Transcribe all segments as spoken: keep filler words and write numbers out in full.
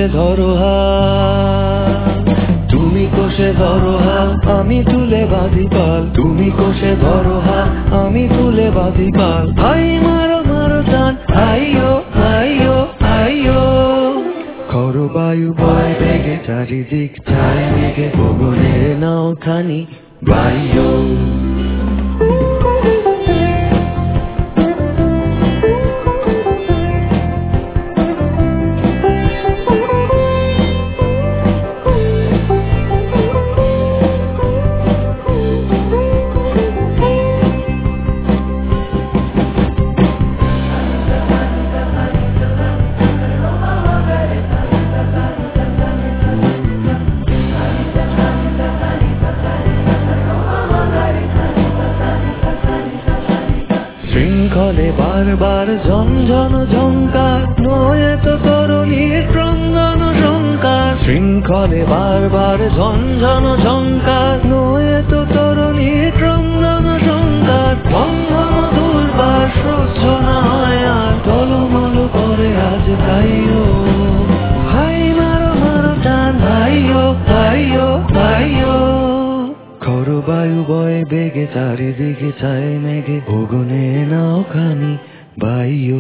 ধরো হাত, তুমি কোষে ধরো হাত, আমি তুলে বাঁধি পাল, তুমি কোষে ধরো হাত, আমি তুলে বাঁধি পাল। ভাই মারো মারো টান, আইয়ো আইয়ো আইয়ো। খর বায়ু বয় বেগে, চারিদিক চায় মেঘে, গগনের নাও খানি বাইয়ো। শৃঙ্খলে বারবার ঝনঝন ঝঙ্কার, নয় তো তরুণীর ক্রন্দন শঙ্কার। শৃঙ্খলে বারবার ঝনঝন ঝঙ্কার, নয় তো তরুণীর ক্রন্দন শঙ্কার। বন্ধন দুর্বার সহ্য না হয় আর, টলমল করে আজ তাইও। ভাই মারো মারো টান, ভাইও ভাইও ভাইও। খর বায়ু বয় বেগে, চারিদিকে ছায় মেঘে, গগনে নাও খানি বাইয়ো।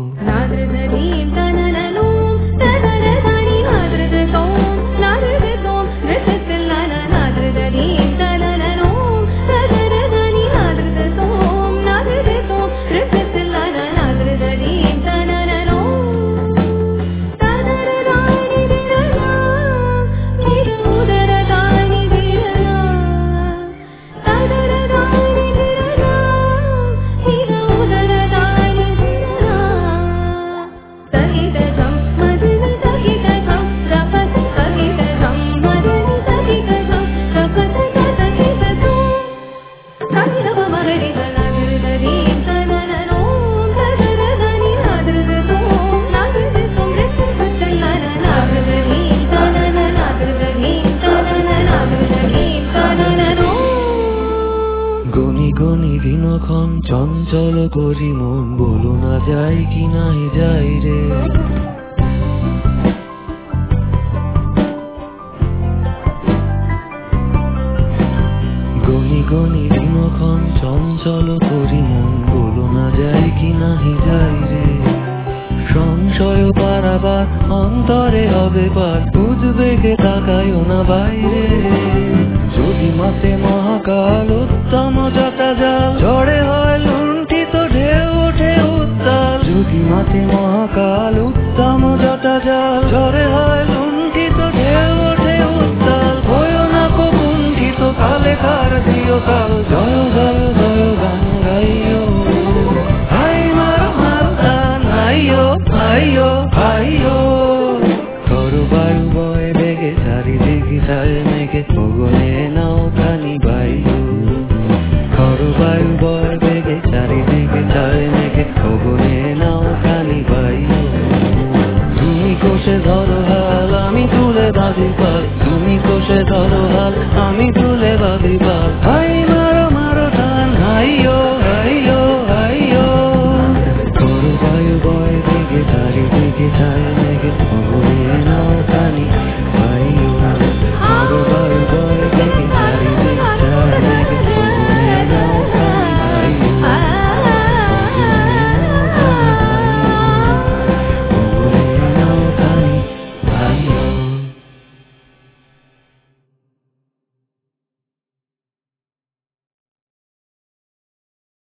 গনি গনি দিনক্ষণ চঞ্চল করি মন, বলো না যাই কি নাই যাই রে। গনি গনি দিনক্ষণ চঞ্চল করি মন, বলো না যাই কি নাহি যাই রে। সংশয় পারাবার অন্তরে হবে পার, উদ্বেগে তাকায়ও না বাইরে। যদি মাসে মহাকাল উত্তম জটা জাল, ঝড়ে হয় লুণ্ঠিত ঢেউ ওঠে উত্তাল। যদি মাসে মহাকাল উত্তম জটা জাল, ঝড়ে হয় লুণ্ঠিত ঢেউ ওঠে উত্তাল। ভয় না কুণ্ঠিত কালে কার দিও কাল, জয় জয় জয় গান গাইও। হাই মারো মারো টান, আইয়ো আইয়ো আইয়ো। খর বায়ু বয় বেগে, চারিদিকে ছায় মেঘে, গগনে